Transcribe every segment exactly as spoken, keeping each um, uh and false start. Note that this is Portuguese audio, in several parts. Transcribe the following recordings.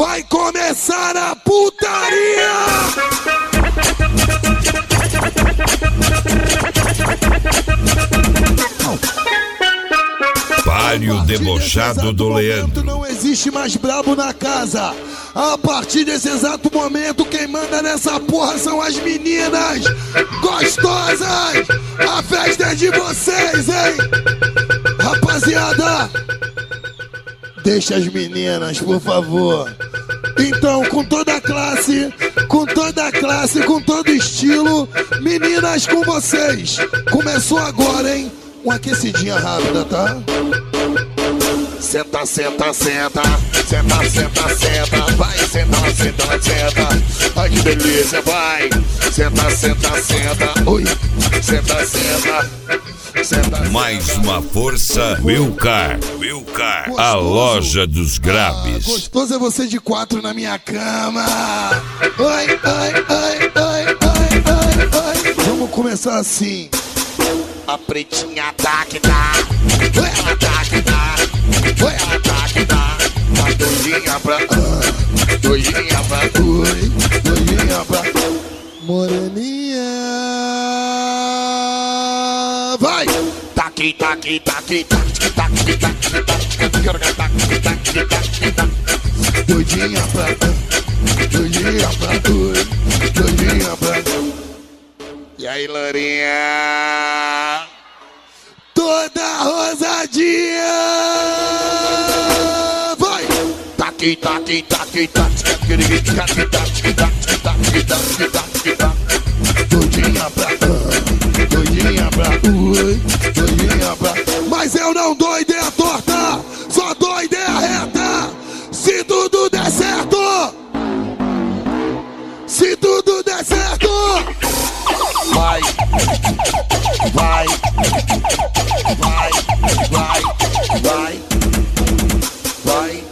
Vai começar a putaria! Páreo debochado do Leandro. Não existe mais brabo na casa. A partir desse exato momento, quem manda nessa porra são as meninas gostosas. A festa é de vocês, hein? Rapaziada, deixa as meninas, por favor. Então, com toda a classe, com toda a classe, com todo estilo, meninas com vocês. Começou agora, hein? Uma aquecidinha rápida, tá? Senta, senta, senta, senta, senta, senta, vai, senta, senta, senta, ai que delícia, vai, senta, senta, senta, oi, senta, senta, senta. Mais uma força, Wilcar, Wilcar, a loja dos graves. Gostoso é você de quatro na minha cama. Oi, ai, ai, ai, ai, ai, ai. Vamos começar assim. A pretinha tá que tá, ela tá que tá, ela tá que tá, tá doidinha pra, ah, doidinha pra, oi, doidinha pra, moreninha, vai! Tá aqui, tá aqui, tá aqui, tá aqui, tá aqui, tá aqui, tá aqui, tá aqui, tá aqui, tá aqui, tá aqui, doidinha pra, doidinha pra, oi, doidinha pra. E aí, Lourinha? Toda rosadinha! Vai! Tá aqui, tá aqui, tá aqui, tá aqui, tá aqui, tá aqui, tá aqui, tá aqui, tá aqui, tá aqui, tá aqui, tá aqui. Doidinha pra cá, doidinha pra ui, doidinha pra. Mas eu não dou ideia torta, só dou ideia reta. Se tudo der certo, se tudo der certo. Vai, vai, vai, vai, vai, vai.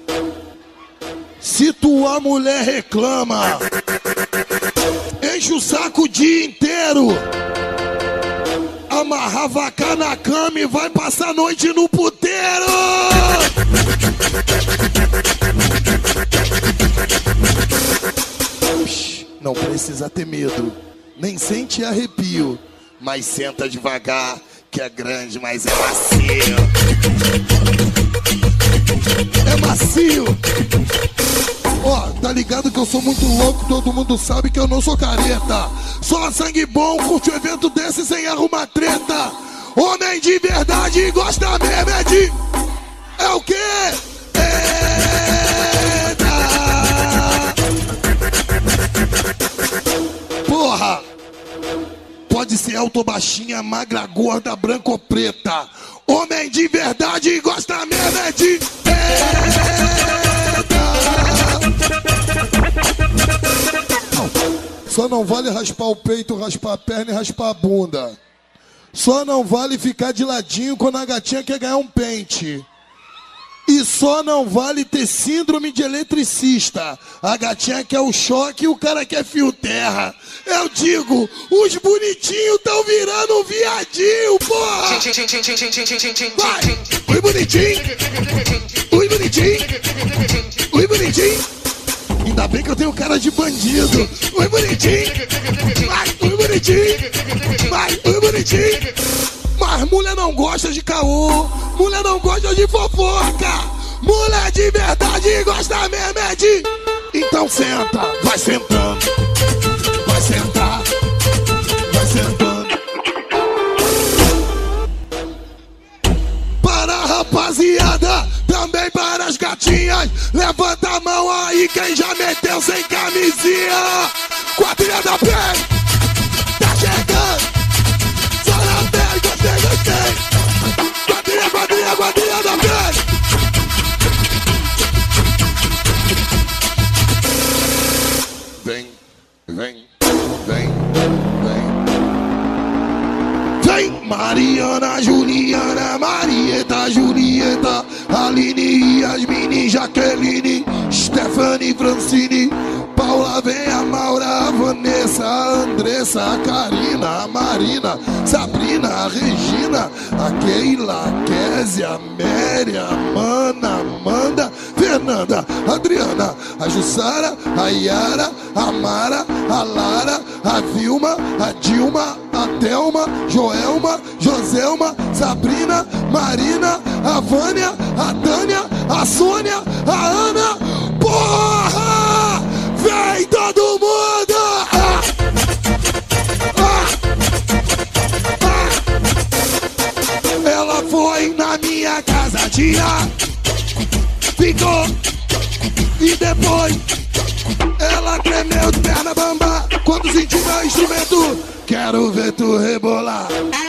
Se tua mulher reclama, enche o saco o dia inteiro, amarra a vaca na cama e vai passar a noite no puteiro. Não precisa ter medo, nem sente arrepio, mas senta devagar, que é grande, mas é macio. É macio. Ó, tá ligado que eu sou muito louco, todo mundo sabe que eu não sou careta. Só sangue bom, curte um evento desse sem arrumar treta. Homem de verdade gosta mesmo é de... É o quê? Eita! Porra! Pode ser alto, baixinha, magra, gorda, branca ou preta. Homem de verdade gosta mesmo é de... Só não vale raspar o peito, raspar a perna e raspar a bunda. Só não vale ficar de ladinho quando a gatinha quer ganhar um pente. E só não vale ter síndrome de eletricista. A gatinha quer o choque e o cara quer fio terra. Eu digo, os bonitinhos tão virando um viadinho, porra! Vai! Oi, bonitinho! Oi, bonitinho! Oi, bonitinho! Ainda bem que eu tenho cara de bandido. Oi, bonitinho! Vai! Oi, bonitinho! Vai! Oi, bonitinho! Mas mulher não gosta de caô, mulher não gosta de fofoca. Mulher de verdade gosta mesmo é de... Então senta, vai sentando, vai sentar, vai sentando. Para a rapaziada, também para as gatinhas. Levanta a mão aí quem já meteu sem camisinha. Quadrilha da pele, tá chegando. Gostei, gostei. Quadrilha, quadrilha, quadrilha da pele. Vem, vem, vem, vem. Vem, Mariana, Juliana, Marieta, Julieta, Aline, Yasmine, Jaqueline, Stephanie, Francine, Paula, vem a Maura, a Vanessa, a Andressa, a Karina, a Marina, Sabrina, a Regina, a Keila, a Kézia, a Mary, a Mana, Amanda, Fernanda, Adriana, a Jussara, a Yara, a Mara, a Lara, a Vilma, a Dilma, a Thelma, Joelma, Joselma, Sabrina, Marina, a Vânia, a Tânia, a Sônia, a Ana. Porra! Vem todo mundo! Ah! Ah! Ah! Ela foi na minha casa tirar, ficou e depois ela tremeu de perna bamba quando sentiu meu instrumento. Quero ver tu rebolar,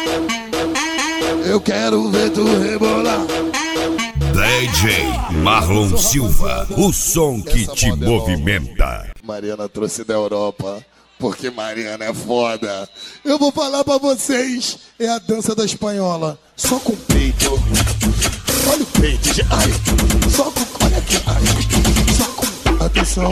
eu quero ver tu rebolar. D J Marlon Silva, o som que Essa te moda é movimenta. Mariana trouxe da Europa, porque Mariana é foda. Eu vou falar pra vocês, é a dança da espanhola, só com peito. Olha o peito, gente. Ai, só com, olha aqui, ai, só com, atenção.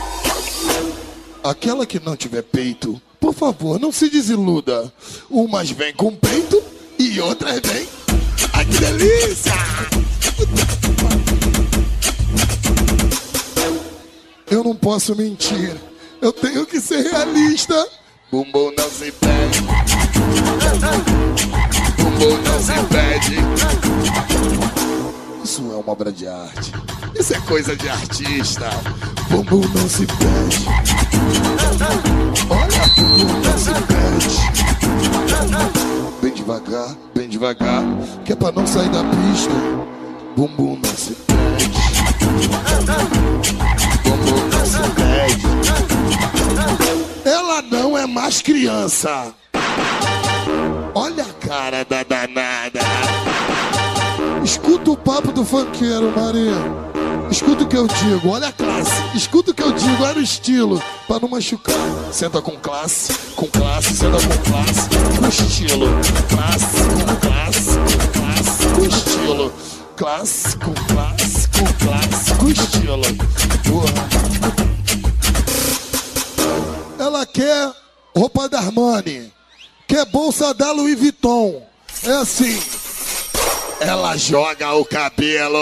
Aquela que não tiver peito, por favor, não se desiluda. Umas vêm com peito e outras vêm. Ai, que delícia! Eu não posso mentir, eu tenho que ser realista. Bumbum não se pede, bumbum não se pede. Isso é uma obra de arte, isso é coisa de artista. Bumbum não se pede, olha, bumbum não se pede. Bem devagar, bem devagar, que é pra não sair da pista. Bumbum não se pede, bumbum não se pede. Ela não é mais criança. Olha a cara da danada. Escuta o papo do funkeiro, Maria. Escuta o que eu digo, olha a classe. Escuta o que eu digo, olha o estilo, pra não machucar. Senta com classe, com classe, senta com classe, com estilo. Classe, com classe, com classe, com estilo. Classe, com classe, com classe, com estilo. Porra. Ela quer roupa da Armani, quer bolsa da Louis Vuitton. É assim. Ela joga o cabelo,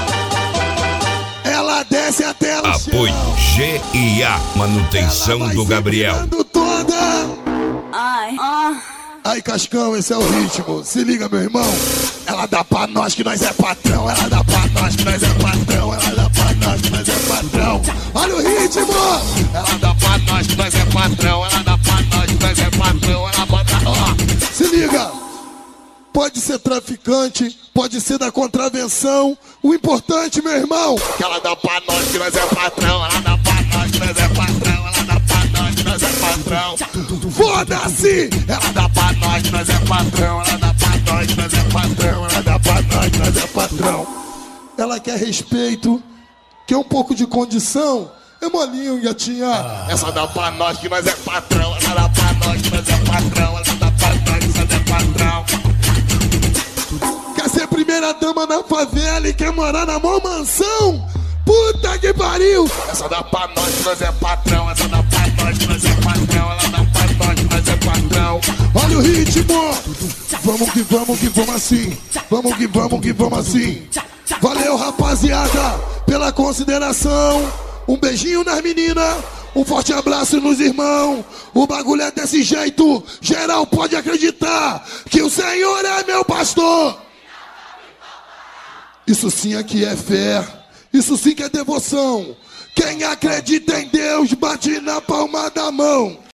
ela desce até o Apoio chão. G e A, manutenção do Gabriel. Toda. Ai, ah. Aí, Cascão, esse é o ritmo. Se liga, meu irmão. Ela dá pra nós que nós é patrão. Ela dá pra nós que nós é patrão. Ela dá pra nós que nós é patrão. Olha o ritmo. Ela dá pra nós que nós é patrão. Ela dá pra nós que nós é patrão. Ela bota... Ó, se liga. Pode ser traficante, pode ser da contravenção. O importante, meu irmão, que ela dá pra nós que nós é patrão. Ela dá pra nós que nós é patrão. Ela dá pra nós que nós é patrão. Foda-se! Ela dá pra nós que nós é patrão. Ela dá pra nós que nós é patrão. Ela dá pra nós que nós é patrão. Ela quer respeito, quer um pouco de condição. É molinho, gatinha. Ah. Essa dá pra nós que nós é patrão. Ela dá pra nós que nós é patrão. Ela dá pra nós que nós é patrão. Quer ser primeira dama na favela e quer morar na mó mansão? Puta que pariu! Essa dá pra nós que nós é patrão. Essa dá pra nós que nós é patrão. Ela dá pra nós que nós é patrão. Olha o ritmo! Vamos que vamos que vamos assim. Vamos que vamos que vamos assim. Valeu, rapaziada, pela consideração. Um beijinho nas meninas. Um forte abraço nos irmãos. O bagulho é desse jeito. Geral pode acreditar que o Senhor é meu pastor. Isso sim aqui é fé. Isso sim que é devoção. Quem acredita em Deus, bate na palma da mão.